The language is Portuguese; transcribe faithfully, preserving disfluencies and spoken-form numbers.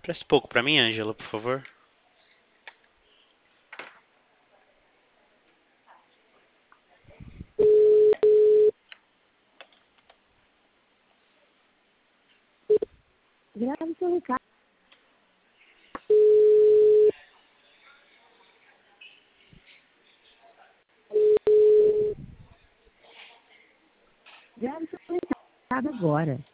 Preste pouco pra mim, Ângela, por favor. Grave seu recado. Grave seu recado agora.